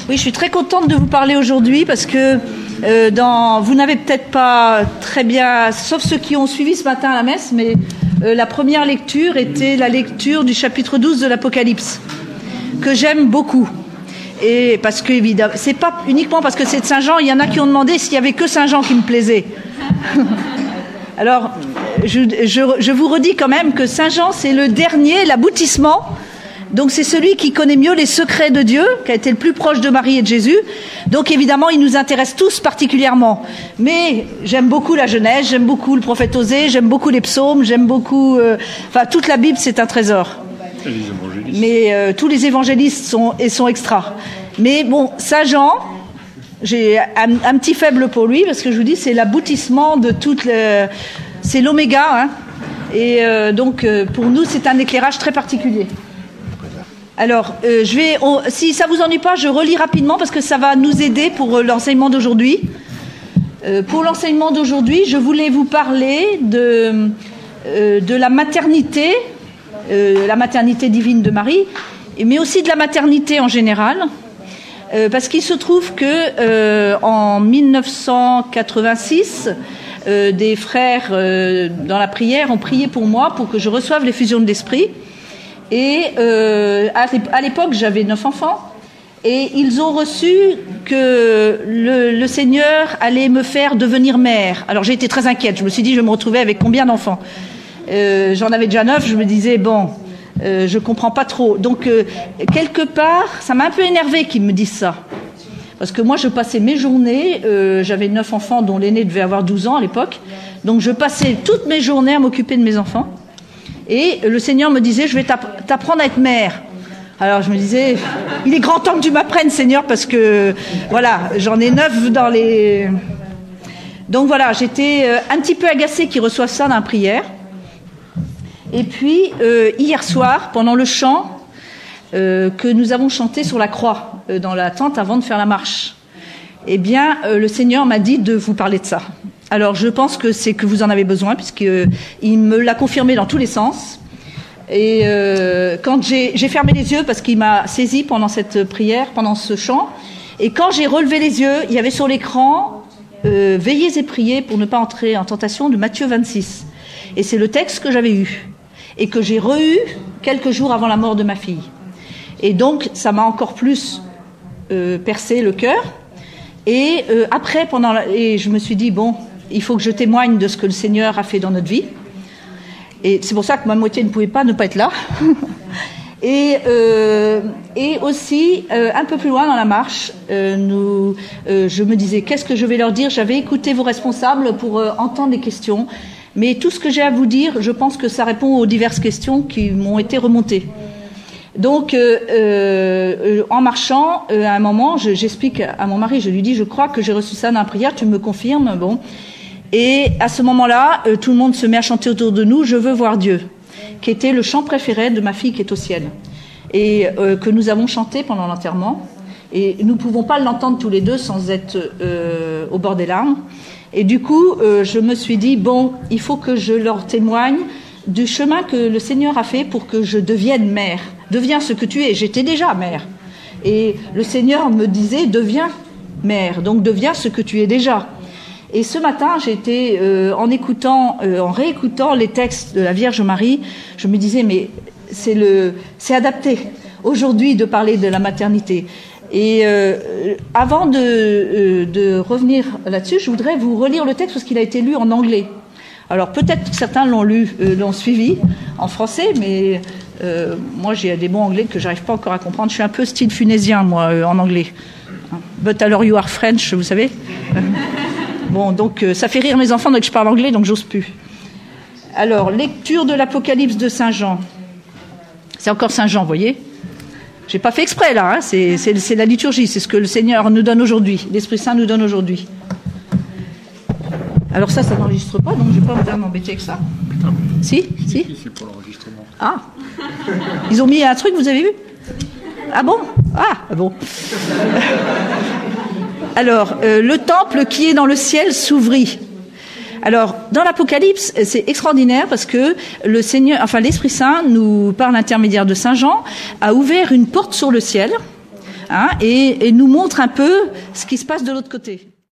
Oui, je suis très contente de vous parler aujourd'hui parce que vous n'avez peut-être pas très bien, sauf ceux qui ont suivi ce matin à la messe, mais la première lecture était la lecture du chapitre 12 de l'Apocalypse, que j'aime beaucoup. Et parce que, évidemment, c'est pas uniquement parce que c'est de Saint Jean, il y en a qui ont demandé s'il y avait que Saint Jean qui me plaisait. Alors, je vous redis quand même que Saint Jean, c'est le dernier, l'aboutissement. Donc c'est celui qui connaît mieux les secrets de Dieu, qui a été le plus proche de Marie et de Jésus. Donc évidemment, il nous intéresse tous particulièrement. Mais j'aime beaucoup la Genèse, j'aime beaucoup le prophète Osée, j'aime beaucoup les psaumes, j'aime beaucoup... Enfin, toute la Bible, c'est un trésor. Et les évangélistes. Mais tous les évangélistes sont extra. Mais bon, Saint Jean, j'ai un petit faible pour lui, parce que je vous dis, c'est l'aboutissement de toute... C'est l'oméga, hein. Et donc, pour nous, c'est un éclairage très particulier. Alors, si ça vous ennuie pas, je relis rapidement parce que ça va nous aider pour l'enseignement d'aujourd'hui. Pour l'enseignement d'aujourd'hui, je voulais vous parler de la maternité divine de Marie, mais aussi de la maternité en général, parce qu'il se trouve que en 1986, des frères dans la prière ont prié pour moi pour que je reçoive l'effusion de l'esprit. Et à l'époque, j'avais 9 enfants, et ils ont reçu que le Seigneur allait me faire devenir mère. Alors j'ai été très inquiète, je me suis dit, je me retrouvais avec combien d'enfants ? J'en avais déjà 9, je me disais, bon, je comprends pas trop. Donc, quelque part, ça m'a un peu énervée qu'ils me disent ça. Parce que moi, je passais mes journées, j'avais 9 enfants dont l'aîné devait avoir 12 ans à l'époque, donc je passais toutes mes journées à m'occuper de mes enfants. Et le Seigneur me disait, je vais t'apprendre à être mère. Alors je me disais, il est grand temps que tu m'apprennes, Seigneur, parce que, voilà, j'en ai 9 dans les... Donc voilà, j'étais un petit peu agacée qu'ils reçoivent ça dans la prière. Et puis, hier soir, pendant le chant que nous avons chanté sur la croix, dans la tente avant de faire la marche, eh bien, le Seigneur m'a dit de vous parler de ça. Alors, je pense que c'est que vous en avez besoin, puisqu'il me l'a confirmé dans tous les sens. Et quand j'ai fermé les yeux, parce qu'il m'a saisi pendant cette prière, pendant ce chant, et quand j'ai relevé les yeux, il y avait sur l'écran « Veillez et priez pour ne pas entrer en tentation » de Matthieu 26. Et c'est le texte que j'avais eu, et que j'ai re-eu quelques jours avant la mort de ma fille. Et donc, ça m'a encore plus percé le cœur. Et après, et je me suis dit, bon... il faut que je témoigne de ce que le Seigneur a fait dans notre vie. Et c'est pour ça que ma moitié ne pouvait pas ne pas être là. Et aussi, un peu plus loin dans la marche, je me disais, qu'est-ce que je vais leur dire ? J'avais écouté vos responsables pour entendre les questions. Mais tout ce que j'ai à vous dire, je pense que ça répond aux diverses questions qui m'ont été remontées. Donc, en marchant, à un moment, j'explique à mon mari, je lui dis, je crois que j'ai reçu ça dans la prière, tu me confirmes ? Bon. Et à ce moment-là, tout le monde se met à chanter autour de nous, Je veux voir Dieu, qui était le chant préféré de ma fille qui est au ciel, et que nous avons chanté pendant l'enterrement. Et nous ne pouvons pas l'entendre tous les deux sans être au bord des larmes. Et du coup, je me suis dit, bon, il faut que je leur témoigne du chemin que le Seigneur a fait pour que je devienne mère. Deviens ce que tu es. J'étais déjà mère. Et le Seigneur me disait, deviens mère. Donc, deviens ce que tu es déjà. Et ce matin, j'étais en réécoutant les textes de la Vierge Marie, je me disais, mais c'est adapté aujourd'hui de parler de la maternité. Et avant de revenir là-dessus, je voudrais vous relire le texte parce qu'il a été lu en anglais. Alors peut-être que certains l'ont suivi en français, mais moi j'ai des mots anglais que j'arrive pas encore à comprendre. Je suis un peu style funésien, moi, en anglais. But alors you are French, vous savez. Bon, donc ça fait rire mes enfants dès que je parle anglais, donc j'ose plus. Alors, lecture de l'Apocalypse de Saint Jean. C'est encore Saint Jean, vous voyez ? J'ai pas fait exprès là, hein, c'est la liturgie, c'est ce que le Seigneur nous donne aujourd'hui, l'Esprit Saint nous donne aujourd'hui. Alors ça n'enregistre pas, donc je vais pas m'embêter avec ça. Si c'est pour l'enregistrement. Ah, ils ont mis un truc, vous avez vu ? Ah bon ? Ah bon. Alors, le temple qui est dans le ciel s'ouvrit. Alors, dans l'Apocalypse, c'est extraordinaire parce que le Seigneur, l'Esprit Saint, nous, par l'intermédiaire de Saint Jean, a ouvert une porte sur le ciel, et nous montre un peu ce qui se passe de l'autre côté.